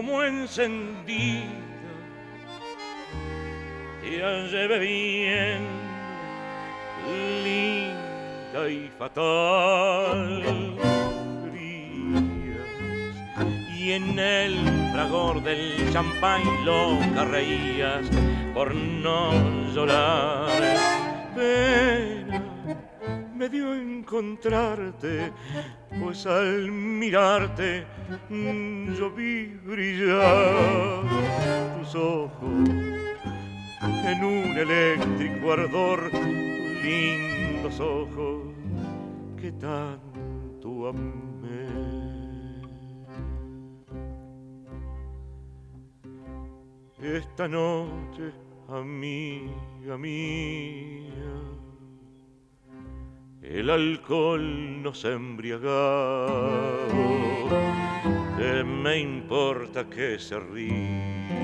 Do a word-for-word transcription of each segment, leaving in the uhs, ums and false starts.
como encendida te lleve bien, linda y fatal. Y en el fragor del champán loca reías por no llorar. Pena me dio encontrarte, pues al mirarte yo vi brillar tus ojos en un eléctrico ardor, tus lindos ojos que tanto amé. Esta noche, amiga mía, el alcohol nos ha embriagado. ¿Qué me importa que se ría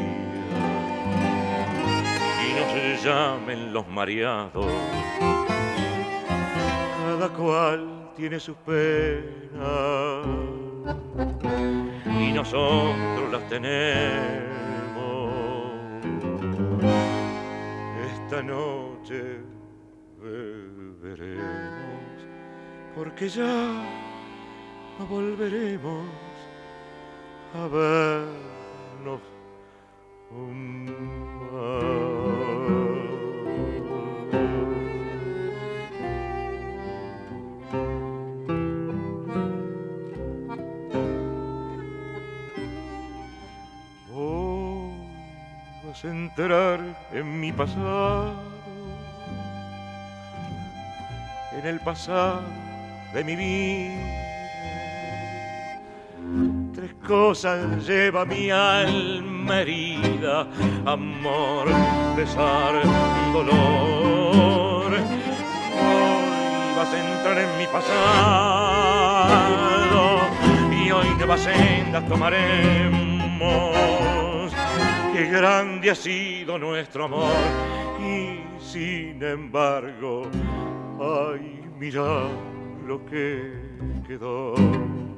y no se llamen los mareados? Cada cual tiene sus penas y nosotros las tenemos. Esta noche beberemos, porque ya no volveremos a vernos más. Hoy vas a entrar en mi pasado, en el pasado de mi vida. Tres cosas lleva mi alma herida: amor, pesar, dolor. Hoy vas a entrar en mi pasado y hoy nuevas sendas tomaremos. Qué grande ha sido nuestro amor y sin embargo, ay, mira lo que quedó.